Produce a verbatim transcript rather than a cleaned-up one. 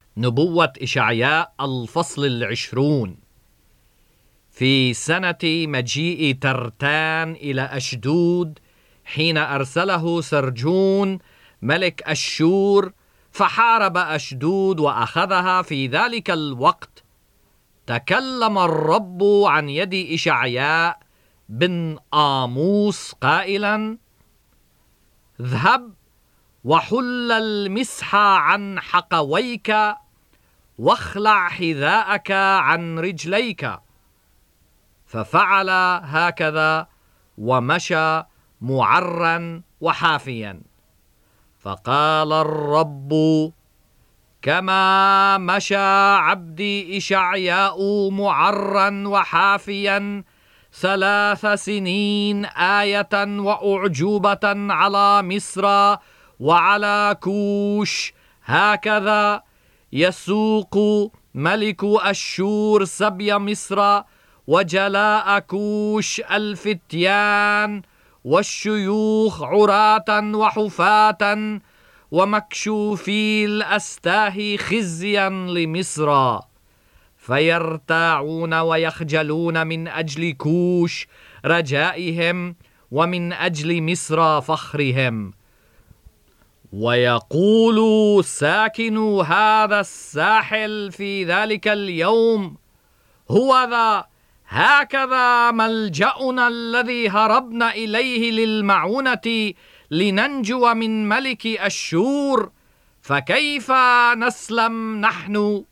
نبوة إشعياء الفصل العشرون. في سنة مجيء ترتان إلى أشدود، حين أرسله سرجون ملك أشور فحارب أشدود وأخذها، في ذلك الوقت تكلم الرب عن يد إشعياء بن آموس قائلا: اذهب وحل المسح عن حقويك واخلع حذاءك عن رجليك. ففعل هكذا ومشى معرا وحافيا. فقال الرب: كما مشى عبدي إشعياء معرا وحافيا ثلاث سنين آية وأعجوبة على مصر وعلى كوش، هكذا يسوق ملك أشور سبي مصر وجلاء كوش الفتيان والشيوخ عراة وحفاة ومكشوفي الأستاه خزيا لمصر، فيرتاعون ويخجلون من أجل كوش رجائهم ومن أجل مصر فخرهم. ويقول ساكنو هذا الساحل في ذلك اليوم: هوذا هكذا ملجأنا الذي هربنا إليه للمعونة لننجو من ملك أشور، فكيف نسلم نحن؟